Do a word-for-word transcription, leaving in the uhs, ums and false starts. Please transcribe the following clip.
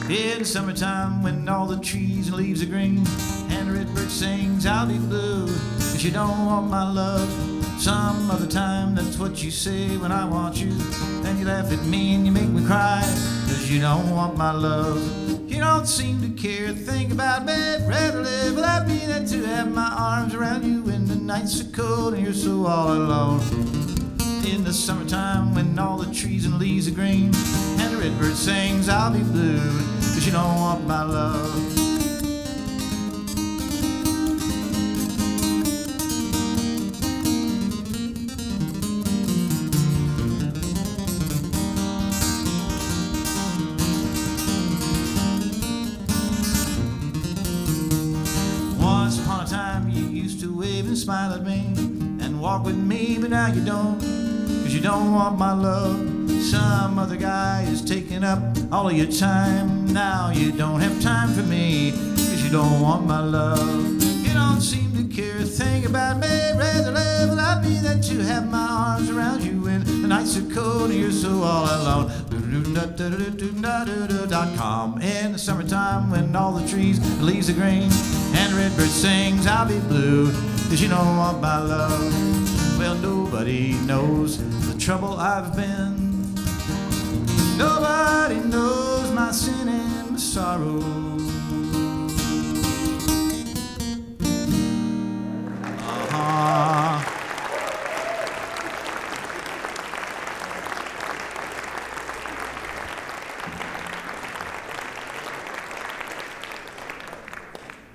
In summertime when all the trees and leaves are green and the redbird sings, I'll be blue, 'cause you don't want my love. Some other time, that's what you say when I want you. Then you laugh at me and you make me cry, 'cause you don't want my love. You don't seem to care, think about me, rather live without me than to have my arms around you when the nights are cold and you're so all alone. In the summertime when all the trees and leaves are green and the redbird sings, I'll be blue, 'cause you don't want my love. Once upon a time you used to wave and smile at me and walk with me, but now you don't, 'cause you don't want my love. Some other guy is taking up all of your time. Now you don't have time for me, 'cause you don't want my love. You don't seem to care, think about me, rather live without me than to have my arms around you when the nights are cold and you're so all alone. Dot com. In the summertime when all the trees and leaves are green and the redbird sings, I'll be blue, 'cause you don't want my love. Well, nobody knows the trouble I've been. Nobody knows my sin and my sorrow.